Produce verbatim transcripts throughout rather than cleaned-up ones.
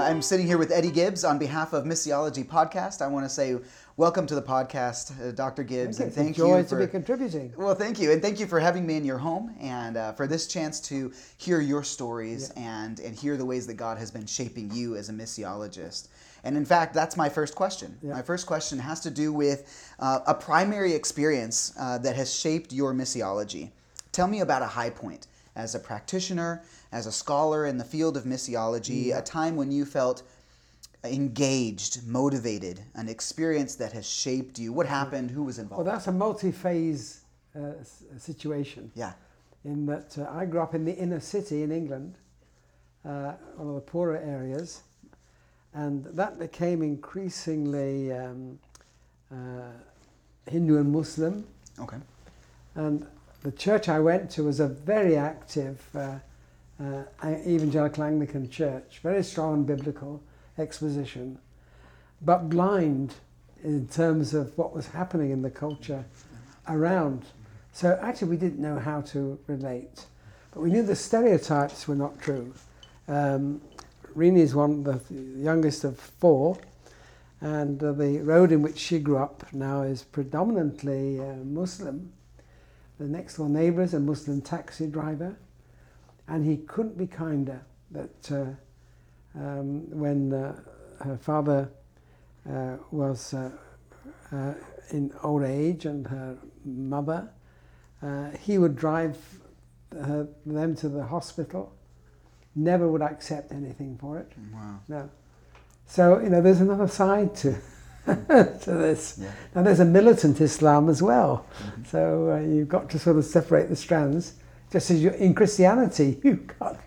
I'm sitting here with Eddie Gibbs on behalf of Missiology Podcast. I want to say welcome to the podcast, uh, Doctor Gibbs, thank and thank you. Joy you for to be contributing. Well, thank you, and thank you for having me in your home and uh, for this chance to hear your stories Yeah. and and hear the ways that God has been shaping you as a missiologist. And in fact, that's my first question. Yeah. My first question has to do with uh, a primary experience uh, that has shaped your missiology. Tell me about a high point as a practitioner, as a scholar in the field of missiology, Yeah. a time when you felt engaged, motivated, an experience that has shaped you. What happened? Who was Well, involved? that's a multi-phase uh, s- situation. Yeah. In that uh, I grew up in the inner city in England, uh, one of the poorer areas, and that became increasingly um, uh, Hindu and Muslim. Okay. And the church I went to was a very active uh, uh, evangelical Anglican church, very strong in biblical exposition, but blind in terms of what was happening in the culture around. So actually we didn't know how to relate, but we knew the stereotypes were not true. Um, Rini is one, the youngest of four, and uh, the road in which she grew up now is predominantly uh, Muslim. The next door neighbour is a Muslim taxi driver, and he couldn't be kinder that uh, um, when uh, her father uh, was uh, uh, in old age and her mother, uh, he would drive her, them to the hospital, never would accept anything for it. Wow. No. So, you know, there's another side to to this. Yeah. And there's a militant Islam as well. Mm-hmm. So uh, you've got to sort of separate the strands. Just as you, in Christianity, you've got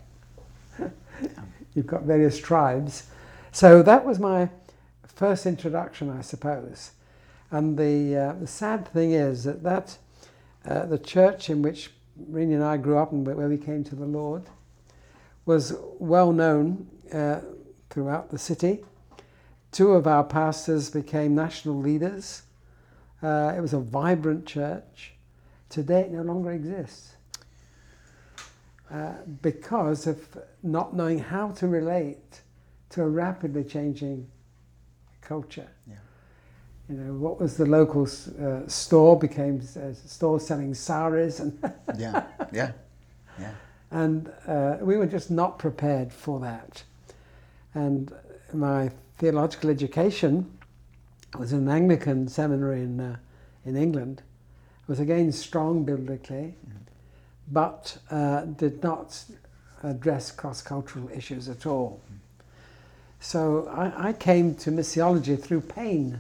you've got various tribes. So that was my first introduction, I suppose. And the uh, the sad thing is that that uh, the church in which Rini and I grew up and where we came to the Lord was well known uh, throughout the city. Two of our pastors became national leaders. Uh, it was a vibrant church. Today it no longer exists uh, because of not knowing how to relate to a rapidly changing culture. Yeah. You know, what was the local uh, store became a store selling saris, and Yeah. Yeah. Yeah. and uh, we were just not prepared for that. And my theological education was in an Anglican seminary in uh, in England. It was again strong biblically, mm-hmm. but uh, did not address cross-cultural issues at all. Mm-hmm. So I, I came to missiology through pain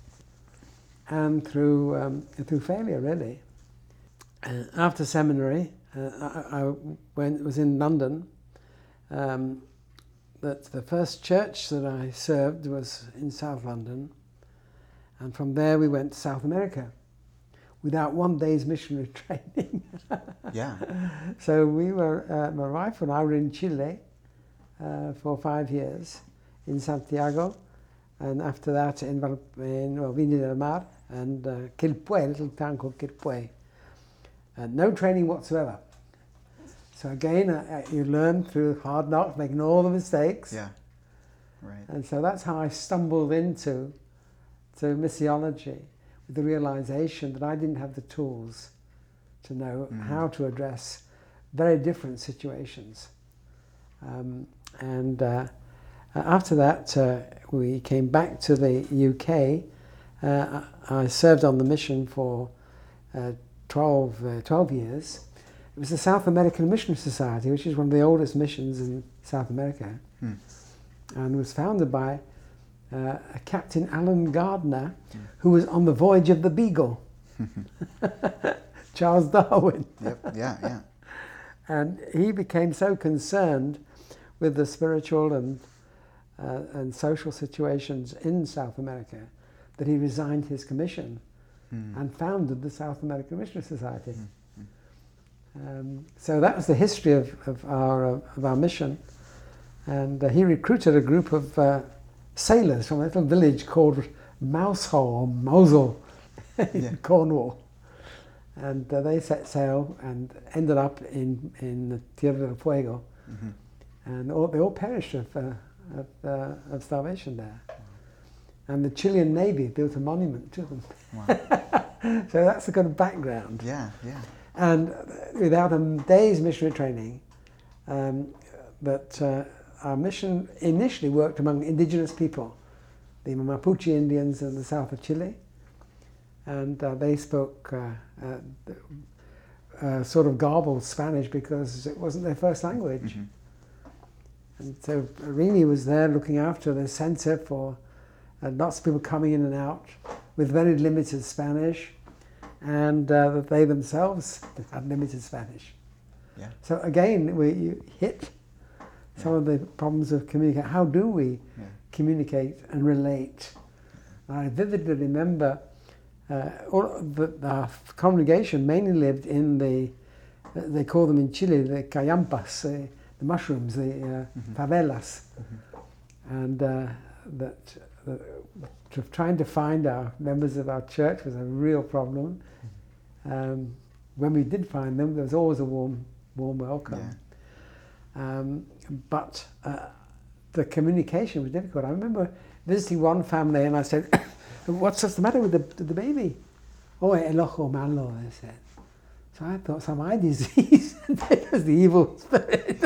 and through um, through failure, really. Uh, after seminary, uh, I, I went was in London. Um, that the first church that I served was in South London, and from there we went to South America without one day's missionary training. Yeah. So we were, uh, my wife and I were in Chile uh, for five years, in Santiago, and after that in, Val- in well, Viña del Mar and uh, Quilpué, a little town called Quilpué. Uh, no training whatsoever. So again, uh, you learn through hard knocks, making all the mistakes. Yeah. Right. And so that's how I stumbled into to missiology, with the realization that I didn't have the tools to know Mm. how to address very different situations. Um, and uh, after that, uh, we came back to the U K. Uh, I served on the mission for uh, twelve, uh, twelve years. It was the South American Missionary Society, which is one of the oldest missions in South America, Hmm. and was founded by uh, a Captain Alan Gardner, hmm. who was on the voyage of the Beagle, Charles Darwin. Yep. Yeah. Yeah. And he became so concerned with the spiritual and uh, and social situations in South America that he resigned his commission Hmm. and founded the South American Missionary Society. Hmm. Um, so that was the history of, of our uh, of our mission, and uh, he recruited a group of uh, sailors from a little village called Mousehole or Mosul in Yeah. Cornwall, and uh, they set sail and ended up in in Tierra del Fuego, Mm-hmm. and all, they all perished of uh, of, uh, of starvation there. And the Chilean Navy built a monument to them. Wow. So that's the kind of background. Yeah, yeah. And without a day's missionary training, um, that uh, our mission initially worked among indigenous people, the Mapuche Indians in the south of Chile, and uh, they spoke uh, uh, uh, sort of garbled Spanish because it wasn't their first language. Mm-hmm. And so Rini was there looking after the center for uh, lots of people coming in and out with very limited Spanish, and uh, that they themselves had limited Spanish. Yeah. So again, we you hit some Yeah. of the problems of communicate. How do we Yeah. communicate and relate? I vividly remember uh, all the, the congregation mainly lived in the, they call them in Chile, the cayampas, the, the mushrooms, the uh, Mm-hmm. favelas. Mm-hmm. And uh, that uh, to trying to find our members of our church was a real problem. Um, when we did find them, there was always a warm, warm welcome. Yeah. Um, but uh, the communication was difficult. I remember visiting one family and I said, what's the matter with the, the baby? Oh, el ojo malo, they said. So I thought some eye disease. It was the evil spirit.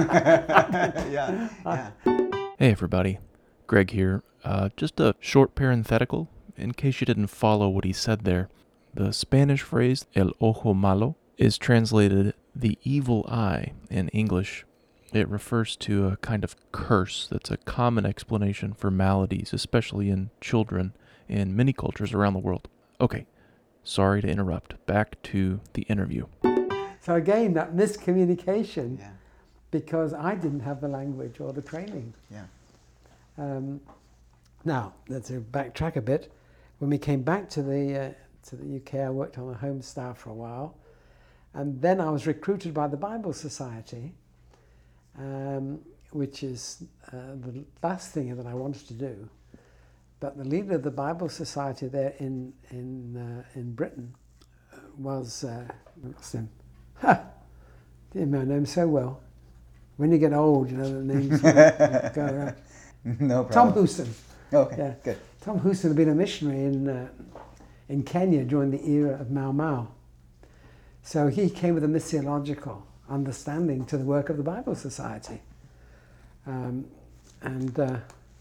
Yeah, yeah. Hey everybody, Greg here. Uh, just a short parenthetical, in case you didn't follow what he said there. The Spanish phrase, el ojo malo, is translated the evil eye in English. It refers to a kind of curse that's a common explanation for maladies, especially in children in many cultures around the world. Okay, sorry to interrupt. Back to the interview. So again, that miscommunication, Yeah. because I didn't have the language or the training. Yeah. Um, now, let's backtrack a bit. When we came back to the uh, to the U K, I worked on the home staff for a while, and then I was recruited by the Bible Society, um, which is uh, the last thing that I wanted to do. But the leader of the Bible Society there in in uh, in Britain was uh, what's him? Ha! Didn't know name so well. When you get old, you know the names go around. No Tom problem. Houston. Okay, Yeah. good. Tom Houston had been a missionary in uh, in Kenya during the era of Mau Mau. So he came with a missiological understanding to the work of the Bible Society. Um, and uh,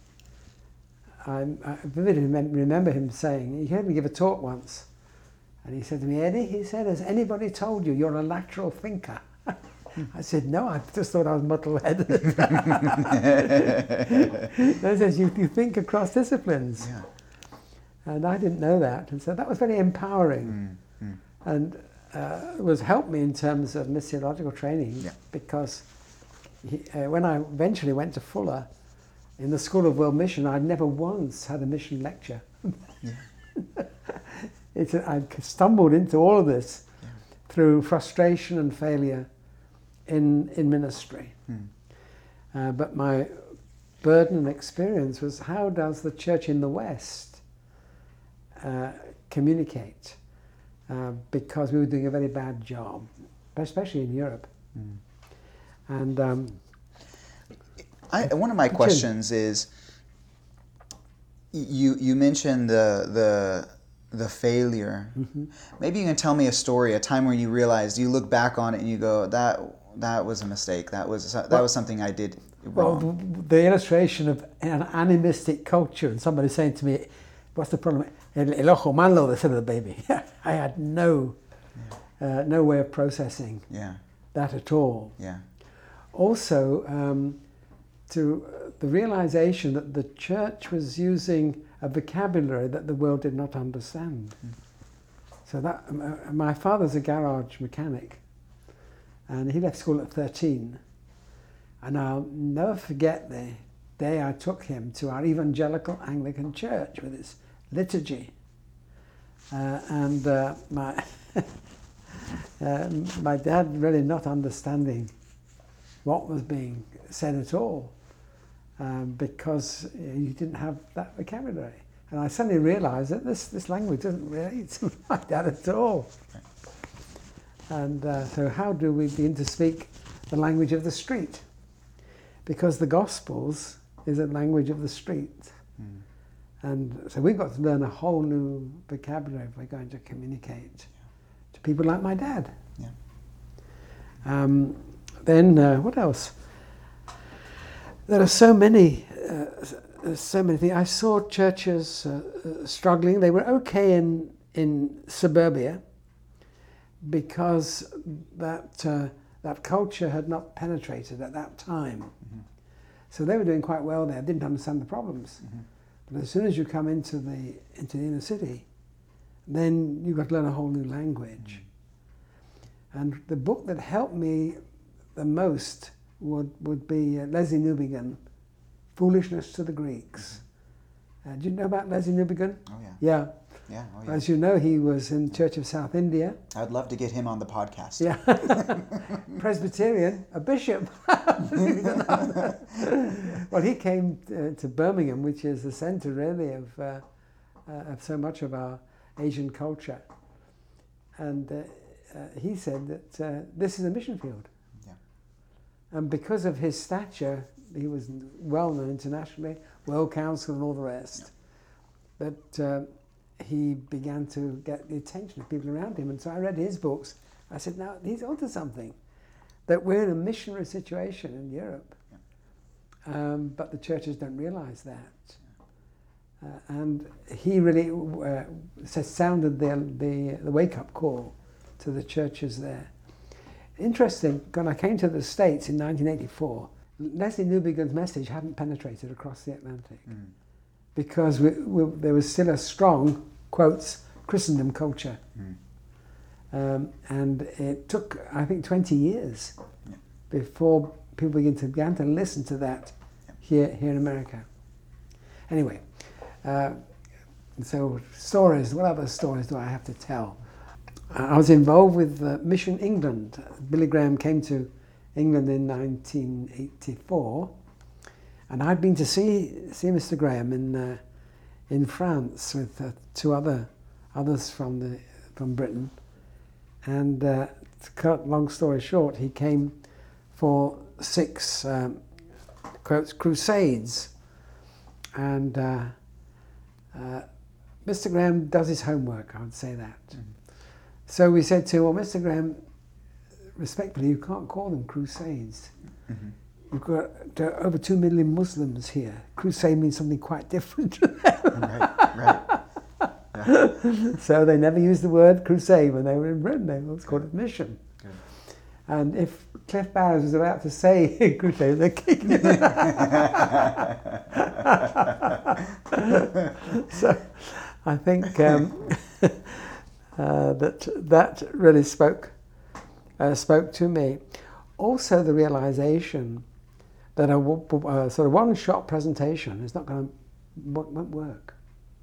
I, I vividly remem- remember him saying, he heard me give a talk once, and he said to me, Eddie, he said, has anybody told you you're a lateral thinker? I said, no, I just thought I was muddle-headed. He says, you, you think across disciplines. Yeah. And I didn't know that. And so that was very empowering. Mm, mm. And uh, it was helped me in terms of missiological training, Yeah. because he, uh, when I eventually went to Fuller, in the School of World Mission, I'd never once had a mission lecture. Yeah. It's, I stumbled into all of this Yeah. through frustration and failure in, in ministry. Mm. Uh, but my burden and experience was, how does the church in the West uh, communicate? Uh, because we were doing a very bad job, especially in Europe. Mm. And um, I, one of my Continue. questions is, you you mentioned the the the failure. mm-hmm. Maybe you can tell me a story, a time where you realized, you look back on it and you go, that that was a mistake. That was that Well- was something I did Well, wrong. the, the illustration of an animistic culture, and somebody saying to me, what's the problem? El, el ojo malo, they said to the baby. I had no, uh, no way of processing Yeah, that at all. yeah, Also, um, to uh, the realization that the church was using a vocabulary that the world did not understand. Mm. So that uh, my father's a garage mechanic, and he left school at thirteen. And I'll never forget the day I took him to our evangelical Anglican church with its liturgy. Uh, and uh, my uh, my dad really not understanding what was being said at all, um, because he didn't have that vocabulary. And I suddenly realised that this, this language doesn't relate to my dad at all. And uh, so how do we begin to speak the language of the street? Because the Gospels is a language of the street. Mm. And so we've got to learn a whole new vocabulary if we're going to communicate yeah. to people like my dad. Yeah. Um, then uh, what else? There are so many, uh, so many things. I saw churches uh, uh, struggling. They were okay in in suburbia because that uh, that culture had not penetrated at that time. Mm-hmm. So they were doing quite well there. Didn't understand the problems. Mm-hmm. But as soon as you come into the into the inner city, then you've got to learn a whole new language. Mm-hmm. And the book that helped me the most would would be uh, Leslie Newbigin, Foolishness to the Greeks. Uh, do you know about Leslie Newbigin? Oh yeah. Yeah. Yeah, oh, yeah. As you know, he was in Church of South India. I'd love to get him on the podcast. Yeah. Presbyterian, a bishop. Well, he came to, to Birmingham, which is the centre really of, uh, uh, of so much of our Asian culture. And uh, uh, he said that uh, this is a mission field. Yeah. And because of his stature, he was well known internationally, World Council and all the rest. Yeah. But uh, he began to get the attention of people around him. And so I read his books. I said, now, he's onto something. That we're in a missionary situation in Europe. Yeah. Um, but the churches don't realize that. Yeah. Uh, and he really uh, sounded the, the, the wake-up call to the churches there. Interesting, when I came to the States in nineteen eighty-four, Leslie Newbigin's message hadn't penetrated across the Atlantic. Mm. Because we, we, there was still a strong, quotes, Christendom culture. Mm. Um, and it took, I think, twenty years yeah. before people began to, began to listen to that yeah. here, here in America. Anyway, uh, so stories, what other stories do I have to tell? I was involved with uh, Mission England. Billy Graham came to England in nineteen eighty-four. And I'd been to see see Mister Graham in uh, in France with uh, two other others from the from Britain, and uh, to cut long story short, he came for six um, quotes crusades, and uh, uh, Mister Graham does his homework. I would say that. Mm-hmm. So we said to him, well, Mister Graham, respectfully, you can't call them crusades. Mm-hmm. You've got uh, over two million Muslims here. Crusade means something quite different to them. Right, right. Yeah. So they never used the word crusade when they were in Britain. They always called it mission. Good. And if Cliff Barrows was about to say crusade, they're kicking him. So I think um, uh, that that really spoke uh, spoke to me. Also, the realization that a, a sort of one-shot presentation is not going to won't work.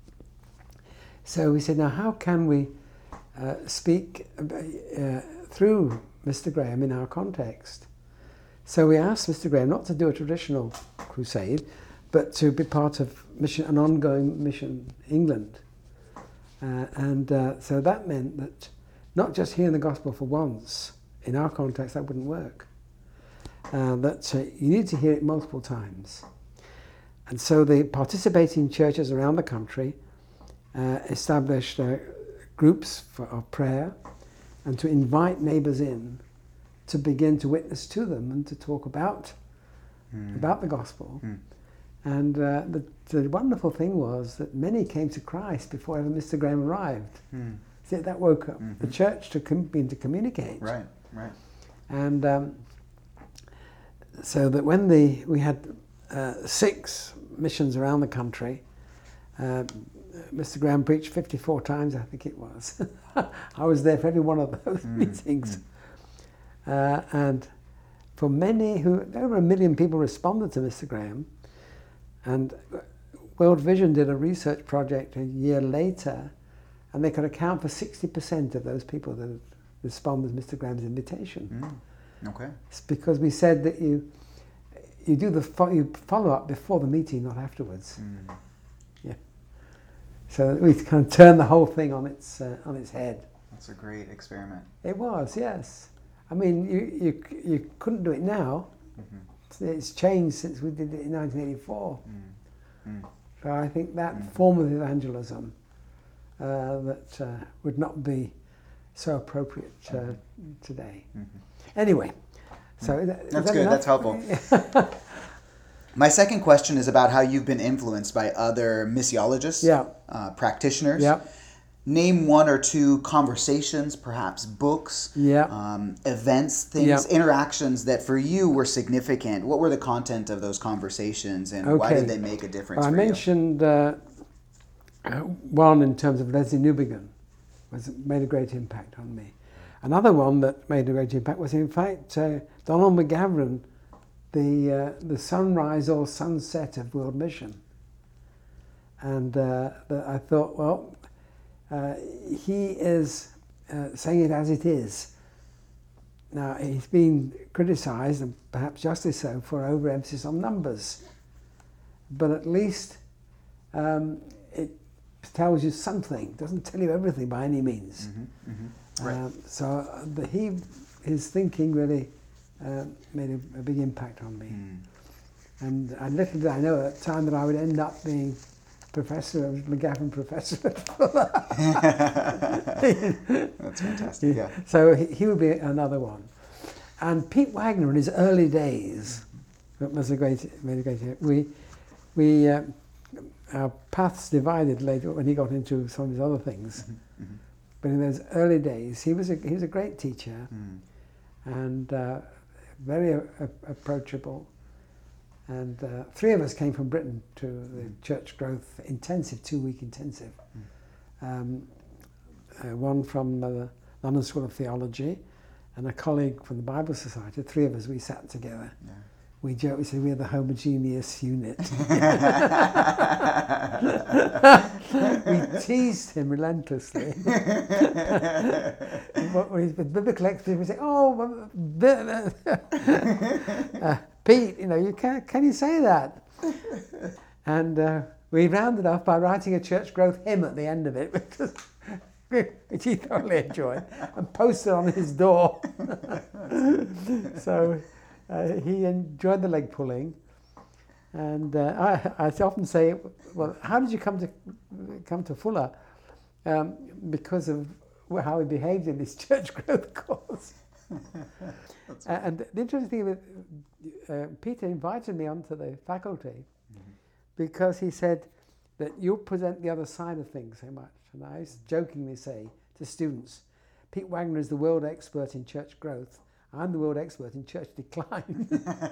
So we said, now how can we uh, speak uh, through Mister Graham in our context? So we asked Mister Graham not to do a traditional crusade, but to be part of mission, an ongoing Mission England. Uh, and uh, so that meant that not just hearing the gospel for once, in our context that wouldn't work. Uh, that uh, you need to hear it multiple times. And so the participating churches around the country uh, established uh, groups for, of prayer and to invite neighbours in to begin to witness to them and to talk about, mm. about the gospel. Mm. And uh, the, the wonderful thing was that many came to Christ before ever Mister Graham arrived. Mm. See, that woke up mm-hmm. the church to com- begin to communicate. Right, right. And um, so that when the we had uh, six missions around the country, uh, Mister Graham preached fifty-four times, I think it was. I was there for every one of those mm. meetings. Mm. Uh, and for many, who over a million people responded to Mister Graham, and World Vision did a research project a year later, and they could account for sixty percent of those people that responded to Mister Graham's invitation. Mm. Okay. It's because we said that you you do the fo- you follow up before the meeting, not afterwards. Mm. Yeah. So we kind of turned the whole thing on its uh, on its head. That's a great experiment. It was, yes. I mean, you you you couldn't do it now, mm-hmm. it's changed since we did it in nineteen eighty-four. Mm. Mm. So I think that Mm. form of evangelism uh, that uh, would not be so appropriate uh, Mm-hmm. today. Mm-hmm. Anyway, so that, That's that good. enough? That's helpful. My second question is about how you've been influenced by other missiologists, Yeah. uh, practitioners. Yeah. Name one or two conversations, perhaps books, Yeah. um, events, things, Yeah. interactions that for you were significant. What were the content of those conversations, and why Okay. did they make a difference Well, I for mentioned uh, uh, one in terms of Leslie Newbigin, was made a great impact on me. Another one that made a great impact was, in fact, uh, Donald McGavran, the uh, the sunrise or sunset of World Mission. And uh, the, I thought, well, uh, he is uh, saying it as it is. Now, he's been criticised, and perhaps justly so, for overemphasis on numbers. But at least um, it tells you something. It doesn't tell you everything by any means. Mm-hmm, mm-hmm. Right. Um, so uh, the, he, his thinking really uh, made a, a big impact on me. Mm. And I little did I know at the time that I would end up being professor of McGavran Professor at Fuller. That's fantastic. Yeah. So he, he would be another one. And Pete Wagner in his early days, that was a great, made a great. We, we, uh, our paths divided later when he got into some of his other things. Mm-hmm, mm-hmm. But in those early days, he was a he was a great teacher, Mm. and uh, very uh, approachable. And uh, three of us came from Britain to the Mm. Church Growth Intensive, two-week intensive. Mm. Um, uh, one from uh, the London School of Theology, and a colleague from the Bible Society. Three of us, we sat together. Yeah. We joked, we said we're the homogeneous unit. We teased him relentlessly. When he's with biblical exposition, we say, "Oh, uh, Pete, you know, you can can you say that?" And uh, we rounded off by writing a church growth hymn at the end of it, because which he thoroughly enjoyed, and posted on his door. So uh, he enjoyed the leg pulling. And uh, I, I often say, well, how did you come to come to Fuller? Um, because of how he behaved in this church growth course. And the interesting thing with uh, Peter invited me onto the faculty mm-hmm. because he said that you'll present the other side of things so much. And I used to jokingly say to students, Pete Wagner is the world expert in church growth. I'm the world expert in church decline.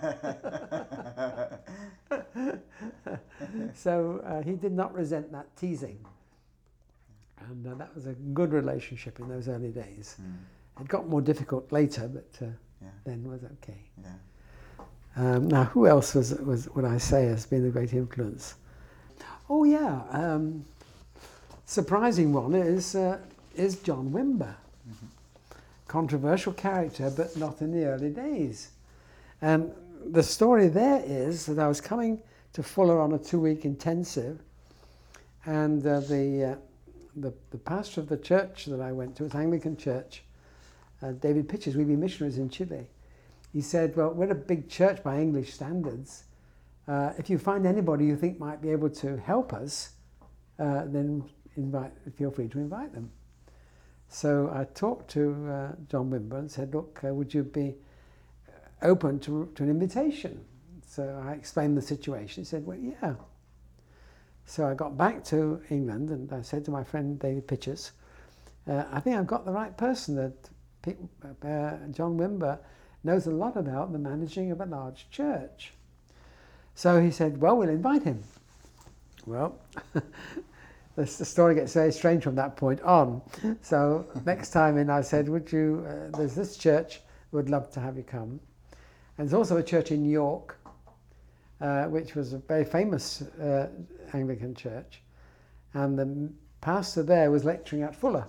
So uh, he did not resent that teasing. And uh, that was a good relationship in those early days. Mm. It got more difficult later, but uh, yeah. then was okay. Yeah. Um, now, who else was, was would I say has been a great influence? Oh yeah, um, surprising one is uh, is John Wimber. Mm-hmm. Controversial character, but not in the early days. And the story there is that I was coming to Fuller on a two-week intensive, and uh, the, uh, the the pastor of the church that I went to, it's Anglican church, uh, David Pitchers, we've been missionaries in Chile. He said, well, we're a big church by English standards. Uh, if you find anybody you think might be able to help us, uh, then invite, feel free to invite them. So I talked to uh, John Wimber and said, look, uh, would you be open to, to an invitation? So I explained the situation. He said, well, yeah. So I got back to England and I said to my friend David Pitchers, uh, I think I've got the right person. That uh, John Wimber knows a lot about the managing of a large church. So he said, well, we'll invite him. Well, the story gets very strange from that point on. So next time in, I said, would you, uh, there's this church, would love to have you come. And there's also a church in York, uh, which was a very famous uh, Anglican church. And the pastor there was lecturing at Fuller.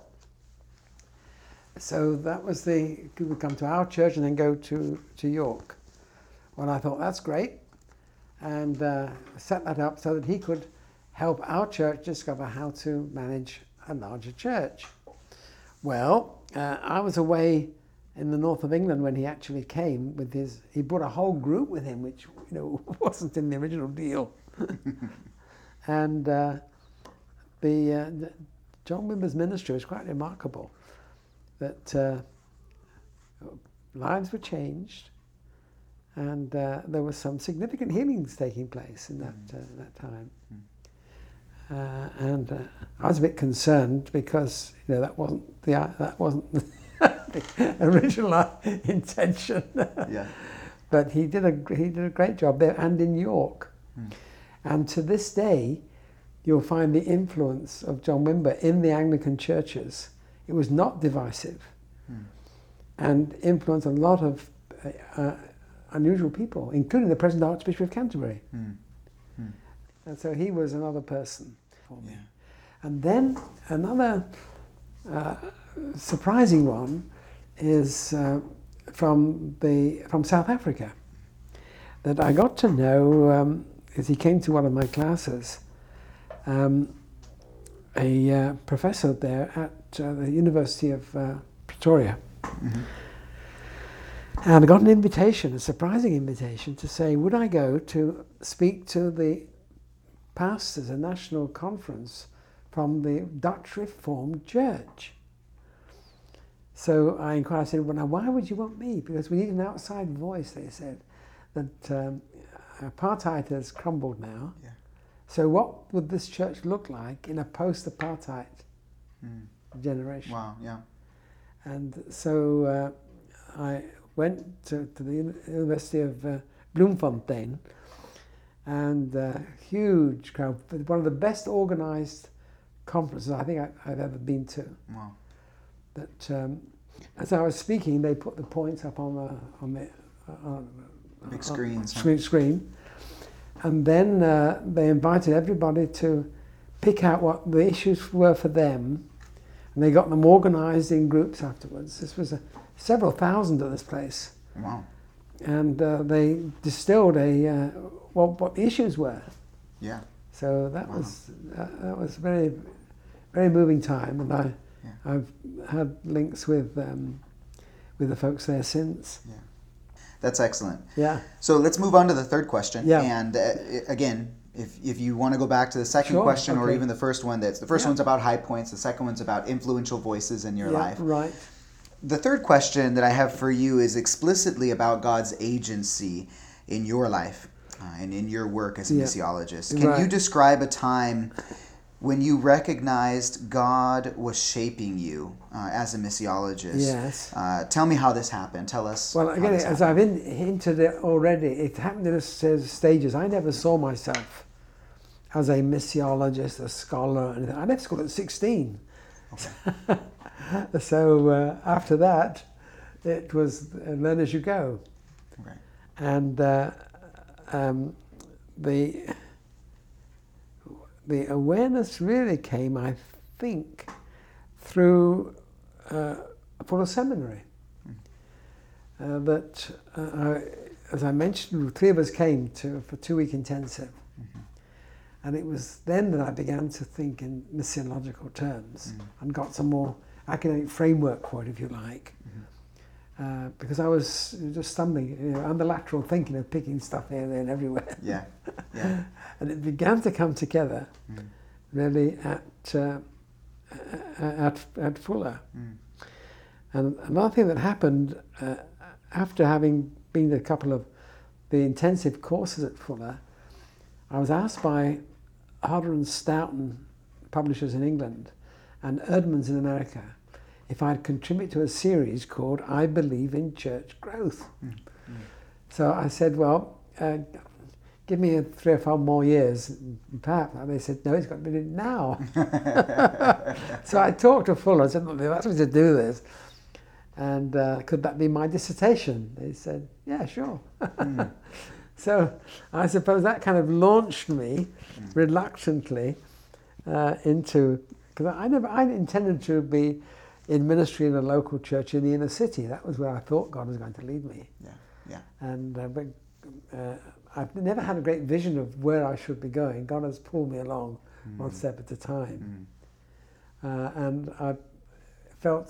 So that was the, he would come to our church and then go to, to York. Well, I thought, that's great. And uh, set that up so that he could help our church discover how to manage a larger church. Well, uh, I was away in the north of England when he actually came with his, he brought a whole group with him, which, you know, wasn't in the original deal. and uh, the, uh, the John Wimber's ministry was quite remarkable. That uh, lives were changed, and uh, there was some significant healings taking place in that mm. uh, that time. Mm. Uh, and uh, I was a bit concerned because, you know, that wasn't the uh, that wasn't the original intention. Yeah. But he did a he did a great job there and in York, mm. and to this day, you'll find the influence of John Wimber in the Anglican churches. It was not divisive, mm. and influenced a lot of uh, unusual people, including the present Archbishop of Canterbury. Mm. Mm. And so he was another person for me. Yeah. And then another uh, surprising one is uh, from the from South Africa, that I got to know um, as he came to one of my classes. Um, a uh, professor there at uh, the University of uh, Pretoria. Mm-hmm. And I got an invitation, a surprising invitation, to say, would I go to speak to the pastors, a national conference from the Dutch Reformed Church. So I inquired, I said, well, now why would you want me? Because we need an outside voice, they said, that um, apartheid has crumbled now. Yeah. So what would this church look like in a post-apartheid mm. generation? Wow, yeah. And so uh, I went to, to the University of uh, Bloemfontein, and a uh, huge crowd, one of the best organized conferences I think I, I've ever been to. Wow. That um, as I was speaking, they put the points up on the on the uh, big screens, screen, huh? screen. And then uh, they invited everybody to pick out what the issues were for them, and they got them organised in groups afterwards. This was a, several thousand at this place. Wow. And uh, they distilled a uh, what, what the issues were. Yeah. So that wow. was uh, that was very very moving time, and I yeah. I've had links with um, with the folks there since. Yeah. That's excellent. Yeah. So let's move on to the third question. Yeah. And uh, again, if if you want to go back to the second sure. question, okay. or even the first one, that's the first yeah. one's about high points. The second one's about influential voices in your yeah, life. Right. The third question that I have for you is explicitly about God's agency in your life uh, and in your work as a yeah. missiologist. Can right. you describe a time when you recognized God was shaping you uh, as a missiologist? Yes. Uh, tell me how this happened. Tell us. Well, again, as I've in, hinted it already, it happened in stages. I never saw myself as a missiologist, a scholar. Anything. I left school at sixteen. Okay. So uh, after that, it was uh, learn as you go. Okay. And uh, um, the the awareness really came, I think, through uh, Fuller Seminary. Mm. Uh, that, uh, I, as I mentioned, three of us came to for two-week intensive. Mm-hmm. And it was then that I began to think in missiological terms mm. and got some more academic framework for it, if you like. Mm-hmm. Uh, because I was just stumbling, you know, under lateral thinking of picking stuff here, there, and everywhere. Yeah, yeah. And it began to come together, mm. really at uh, at at Fuller. Mm. And another thing that happened uh, after having been to a couple of the intensive courses at Fuller, I was asked by Harder and Stoughton, publishers in England, and Erdman's in America, if I'd contribute to a series called I Believe in Church Growth. Mm. Mm. So I said, well, uh, give me a three or four more years, perhaps. And they said, no, it's got to be now. So I talked to Fuller, I said, well, they've asked me to do this. And uh, could that be my dissertation? They said, yeah, sure. Mm. So I suppose that kind of launched me mm. reluctantly uh, into, because I never, I intended to be in ministry in a local church in the inner city. That was where I thought God was going to lead me. Yeah, yeah. And uh, but uh, I've never had a great vision of where I should be going. God has pulled me along mm. one step at a time. Mm. Uh, and I felt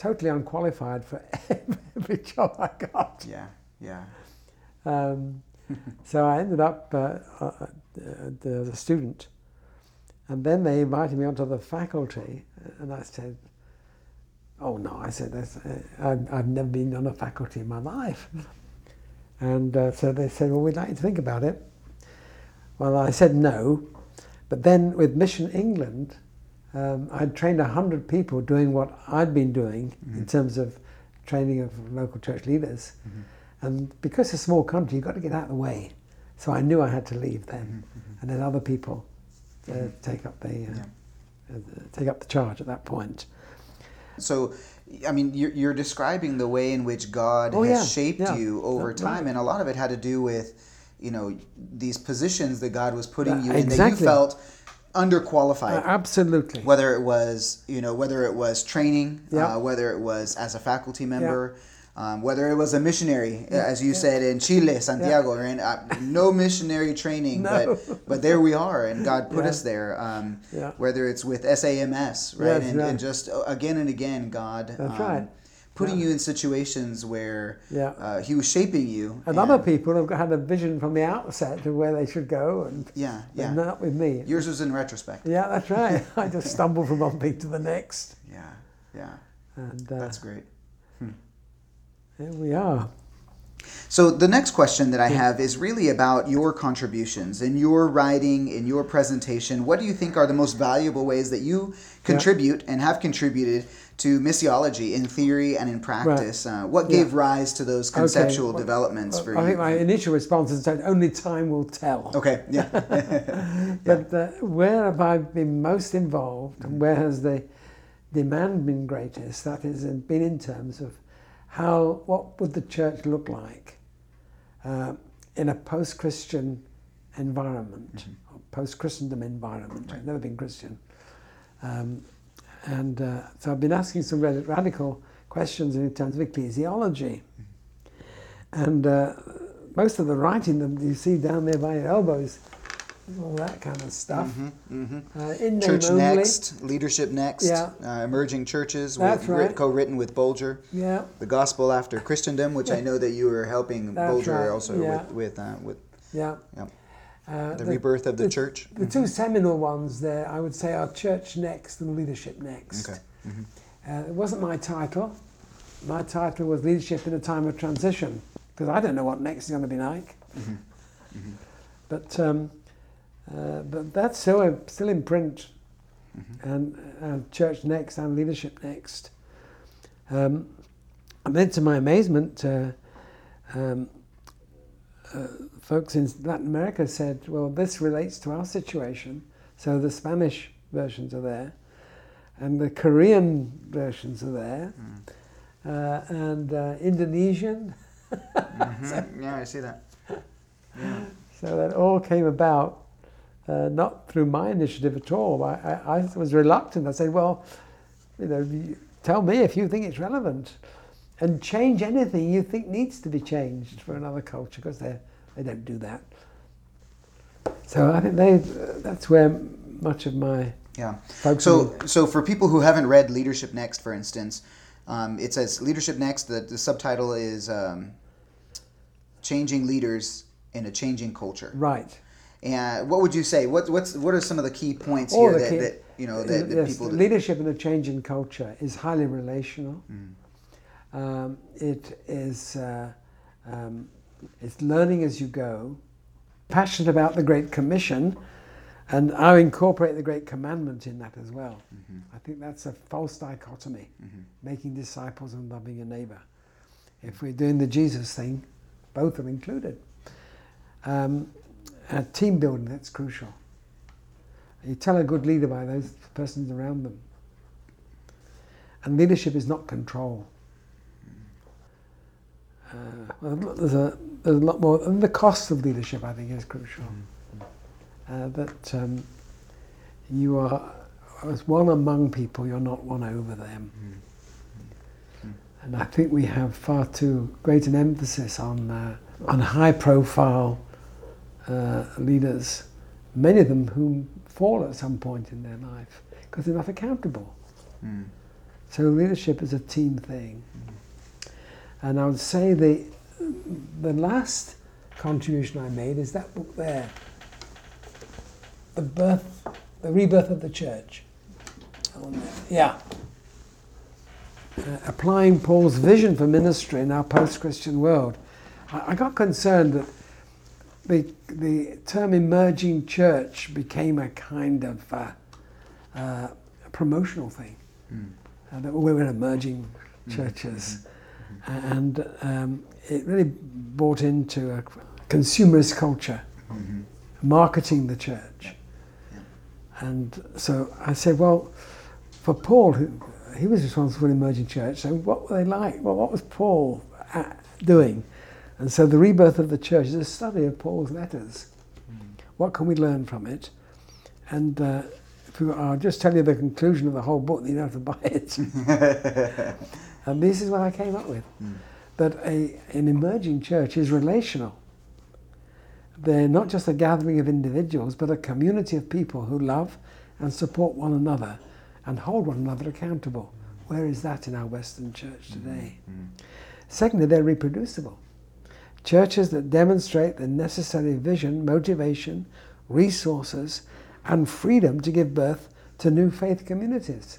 totally unqualified for every job I got. Yeah, yeah. Um, so I ended up uh, uh, as a student, and then they invited me onto the faculty, and I said, "Oh no," I said, That's, uh, I've, "I've never been on a faculty in my life." And uh, so they said, "Well, we'd like you to think about it." Well, I said no, but then with Mission England, um, I'd trained a hundred people doing what I'd been doing mm-hmm. in terms of training of local church leaders. Mm-hmm. And because it's a small country, you've got to get out of the way. So I knew I had to leave then, mm-hmm. and then other people uh, mm-hmm. take up the uh, yeah. uh, take up the charge at that point. So, I mean, you're, you're describing the way in which God oh, has yeah, shaped yeah. you over Right. time, and a lot of it had to do with, you know, these positions that God was putting Uh, you in exactly. that you felt underqualified. Uh, absolutely. Whether it was, you know, whether it was training, Yeah. uh, whether it was as a faculty member, Yeah. um, whether it was a missionary, Yeah, as you yeah. said in Chile, Santiago, right? Uh, no missionary training, No. but but there we are, and God put Yeah. us there. Um, Yeah. Whether it's with S A M S, right, Yes, and, right. and just uh, again and again, God, That's um, right. putting Yeah. you in situations where Yeah. uh, He was shaping you. And other people have had a vision from the outset of where they should go, and Yeah, yeah. and not with me. Yours was in retrospect. Yeah, that's right. I just stumbled from one thing to the next, Yeah, yeah. and uh, That's great. here we are. So the next question that I have is really about your contributions in your writing, in your presentation. What do you think are the most valuable ways that you contribute and have contributed to missiology in theory and in practice? Uh, what Yeah. gave rise to those conceptual Okay. Well, developments for I you? think my initial response is that only time will tell. Okay, yeah. But uh, where have I been most involved, and where has the demand been greatest? That is, in- been in terms of how, what would the church look like uh, in a post-Christian environment, Mm-hmm. or post-Christendom environment. I've never been Christian. Um, and uh, so I've been asking some rad- radical questions in terms of ecclesiology. Mm-hmm. And uh, most of the writing that you see down there by your elbows, all that kind of stuff. Mm-hmm, mm-hmm. Uh, in name Church only. Next, Leadership Next, Yeah. uh, Emerging Churches, That's with, right. co-written with Bolger. Yeah, The Gospel After Christendom, which I know that you were helping That's Bolger right, also yeah. with, with, uh, with yeah. yeah. Uh, the, rebirth of the, church. The two seminal ones there, I would say, are Church Next and Leadership Next. Okay. Mm-hmm. Uh, it wasn't my title. My title was Leadership in a Time of Transition, because I don't know what next is going to be like. Mm-hmm. Mm-hmm. But um, uh, but that's still still in print, Mm-hmm. and uh, Church Next and Leadership Next. Um, and then, to my amazement, uh, um, uh, folks in Latin America said, "Well, this relates to our situation." So the Spanish versions are there, and the Korean versions are there, Mm. uh, and uh, Indonesian. Mm-hmm. Yeah, I see that. Yeah. So that all came about uh, not through my initiative at all. I, I, I was reluctant. I said, well, you know, you tell me if you think it's relevant, and change anything you think needs to be changed for another culture, because they they don't do that. So I think they uh, that's where much of my Yeah. focus. So, so for people who haven't read Leadership Next, for instance, um, it says Leadership Next. The, the subtitle is um, "Changing Leaders in a Changing Culture." Right. And what would you say? What what's what are some of the key points All here the that, key- that you know that, that Yes, people? leadership in a changing culture is highly relational. Mm. Um, it is uh, um, it's learning as you go. Passionate about the Great Commission, and I incorporate the Great Commandment in that as well. Mm-hmm. I think that's a false dichotomy, Mm-hmm. making disciples and loving your neighbour. If we're doing the Jesus thing, both are included. Um, uh, team building, that's crucial. You tell a good leader by those persons around them. And leadership is not control. Uh, well, there's a there's a lot more, and the cost of leadership, I think, is crucial. Uh, that um, you are as one among people, you're not one over them. And I think we have far too great an emphasis on uh, on high-profile uh, leaders, many of them who fall at some point in their life because they're not accountable. Mm. So leadership is a team thing. And I would say the the last contribution I made is that book there, The Birth, The Rebirth of the Church. Yeah. Uh, applying Paul's vision for ministry in our post-Christian world. I, I got concerned that the the term emerging church became a kind of uh, uh, promotional thing. Mm. Uh, that we were emerging churches. Mm-hmm. And um, it really brought into a consumerist culture, mm-hmm. marketing the church. Yeah. Yeah. And so I said, well, for Paul, who, he was responsible for an emerging church, so what were they like? Well, what was Paul at, doing? And so the rebirth of the church is a study of Paul's letters. Mm. What can we learn from it? And uh, if we, I'll just tell you the conclusion of the whole book, you don't have to buy it. And this is what I came up with. Mm. That a, an emerging church is relational. They're not just a gathering of individuals, but a community of people who love and support one another and hold one another accountable. Where is that in our Western church today? Mm. Secondly, they're reproducible. Churches that demonstrate the necessary vision, motivation, resources, and freedom to give birth to new faith communities.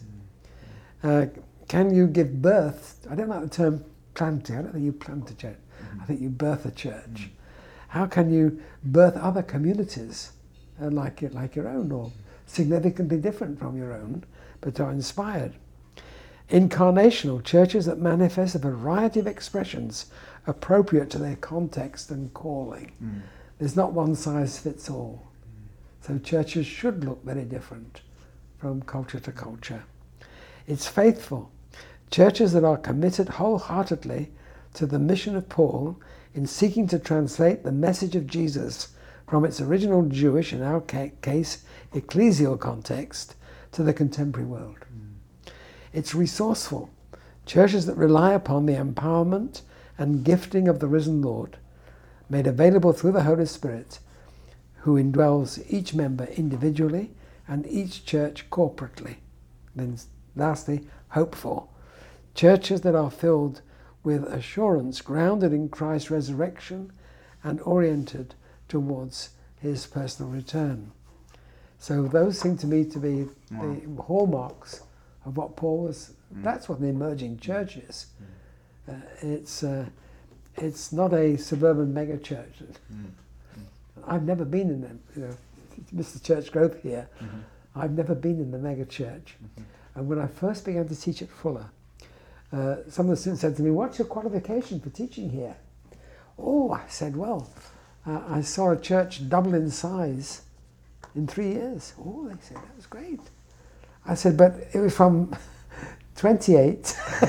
Uh, can you give birth? I don't like the term planting. I don't think you plant a church. Mm-hmm. I think you birth a church. Mm-hmm. How can you birth other communities uh, like it, like your own, or significantly different from your own, but are inspired? Incarnational churches that manifest a variety of expressions appropriate to their context and calling. Mm. There's not one size fits all. So churches should look very different from culture to culture. It's faithful. Churches that are committed wholeheartedly to the mission of Paul in seeking to translate the message of Jesus from its original Jewish, in our case, ecclesial context, to the contemporary world. Mm. It's resourceful. Churches that rely upon the empowerment and gifting of the risen Lord, made available through the Holy Spirit, who indwells each member individually and each church corporately. Then lastly, hopeful. Churches that are filled with assurance, grounded in Christ's resurrection and oriented towards his personal return. So those seem to me to be wow. the hallmarks of what Paul was, mm. that's what an emerging church is. Mm. Uh, it's, uh, it's not a suburban mega church. Mm. I've never been in them, you know, Mister Church Growth here. Mm-hmm. I've never been in the mega church. Mm-hmm. And when I first began to teach at Fuller, uh, some of the students said to me, what's your qualification for teaching here? Oh, I said, well, uh, I saw a church double in size in three years. Oh, they said, that was great. I said, but it was from twenty-eight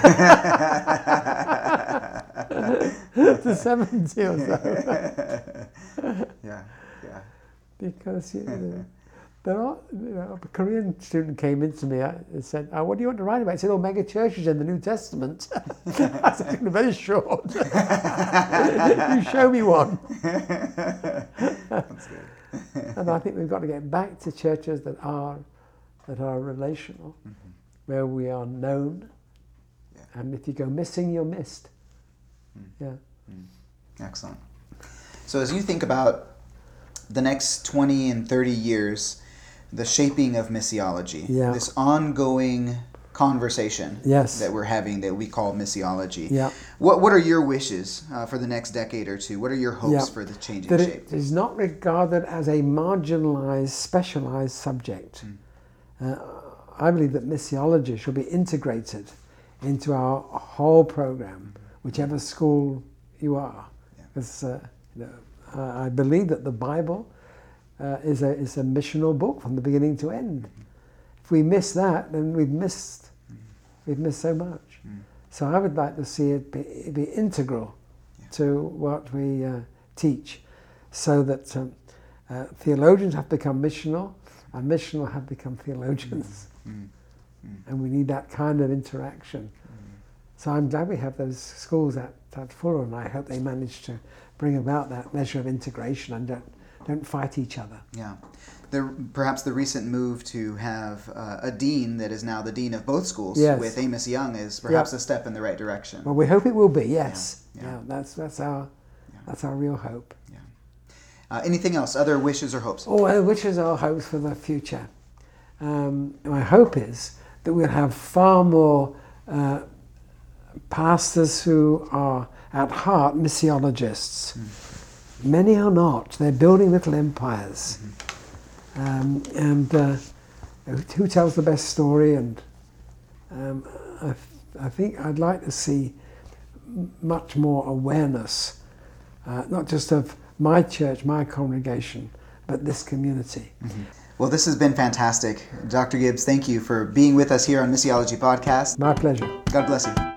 to seventy or so. Yeah, yeah. Because you know, there are, you know, a Korean student came in to me and said, oh, what do you want to write about? I said, oh, mega churches in the New Testament. I said, very short. You show me one. That's good. And I think we've got to get back to churches that are that are relational, mm-hmm. where we are known, yeah. and if you go missing, you're missed. Mm. Yeah. Mm. Excellent. So as you think about the next twenty and thirty years, the shaping of missiology, yeah. this ongoing conversation yes. that we're having that we call missiology, yeah. what what are your wishes uh, for the next decade or two? What are your hopes yeah. for the changing that shape? It is not regarded as a marginalized, specialized subject. Mm. Uh, I believe that missiology should be integrated into our whole program, whichever school you are. Because yeah. uh, you know, I believe that the Bible uh, is a is a missional book from the beginning to end. Mm-hmm. If we miss that, then we've missed mm-hmm. we've missed so much. Mm-hmm. So I would like to see it be, be integral yeah. to what we uh, teach, so that um, uh, theologians have become missional, and missional have become theologians. Mm-hmm. Mm-hmm. And we need that kind of interaction. Mm-hmm. So I'm glad we have those schools at, at Fuller, and I hope they manage to bring about that measure of integration and don't, don't fight each other. Yeah. The, perhaps the recent move to have uh, a dean that is now the dean of both schools Yes. with Amos Young is perhaps Yeah. a step in the right direction. Well, we hope it will be. Yes. Yeah, Yeah. yeah. that's that's our Yeah. that's our real hope. Yeah. Uh, anything else? Other wishes or hopes? Oh, uh, which is our hopes for the future? Um, my hope is that we'll have far more uh, pastors who are at heart missiologists. Mm. Many are not. They're building little empires. Mm-hmm. um, and uh, who tells the best story? And um, I, I think I'd like to see much more awareness, uh, not just of my church, my congregation, but this community. Mm-hmm. Well, this has been fantastic. Doctor Gibbs, thank you for being with us here on Missiology Podcast. My pleasure. God bless you.